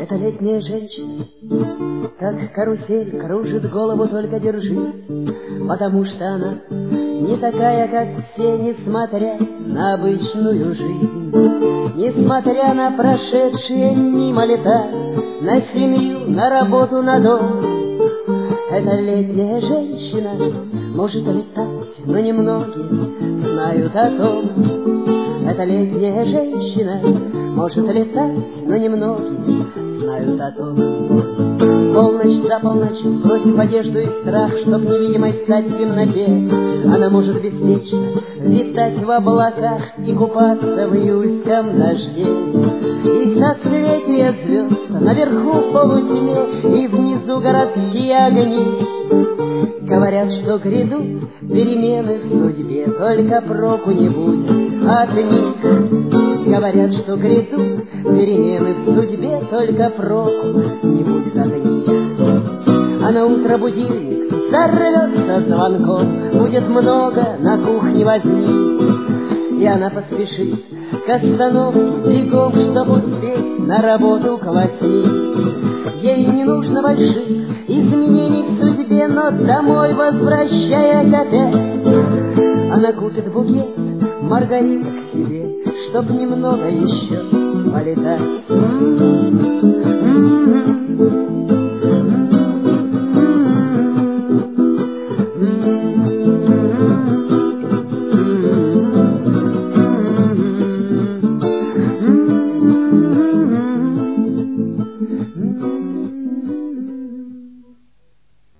Это летняя женщина, как карусель, кружит голову, только держись, потому что она не такая, как все, несмотря на обычную жизнь, несмотря на прошедшие мимо лета, на семью, на работу, на дом. Эта летняя женщина может летать, но немногие знают о том. Эта летняя женщина может летать, но немногие знают о том. Полночь за полночь, бросив одежду и страх, чтоб невидимой стать в темноте, она может беспечно летать в облаках и купаться в июльском дожде. И в соцветие звезд наверху в полутьме, и внизу городские огни. Говорят, что грядут перемены в судьбе, только проку не будет от них. Говорят, что грядут перемены в судьбе, только проку не будет от них. А на утро будильник сорвется звонком, будет много на кухне возни. И она поспешит к остановке бегом, чтоб успеть на работу к 8. Ей не нужно больших изменений в судьбе, но домой, возвращаясь опять, она купит букет маргариток себе, чтоб немного еще полетать.